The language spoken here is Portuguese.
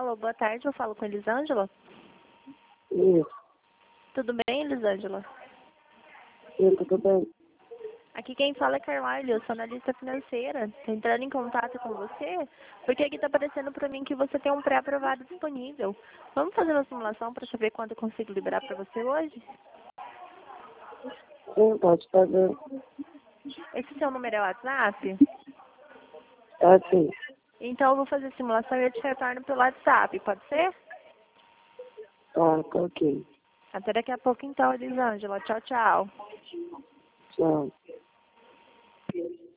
Alô, boa tarde, eu falo com a Elisângela. Isso, Tudo bem, Elisângela? sim, tudo bem. Aqui quem fala é Carvalho, eu sou analista financeira. Tô entrando em contato com você, porque aqui tá aparecendo pra mim que você tem um pré-aprovado disponível. Vamos fazer uma simulação para saber quanto eu consigo liberar para você hoje? Sim, pode fazer. Esse seu número é o WhatsApp? Tá sim. Então eu vou fazer a simulação e eu te retorno pelo WhatsApp, pode ser? Tá ok. Até daqui a pouco então, Elisângela. Tchau, tchau. Tchau.